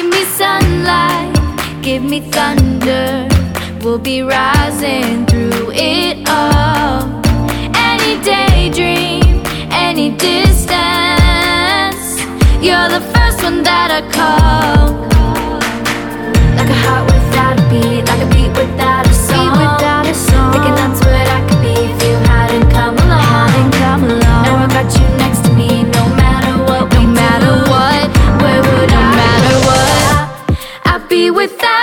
me sunlight, give me thunder. We'll be rising through it all. Any daydream, any distance, you're the first one that I call. Like a heart without a beat, like a beat without a song. Thinking that's what I could be if you hadn't come along. Now I got you next to me, no matter what we do. Where would I? No matter what, I'd be without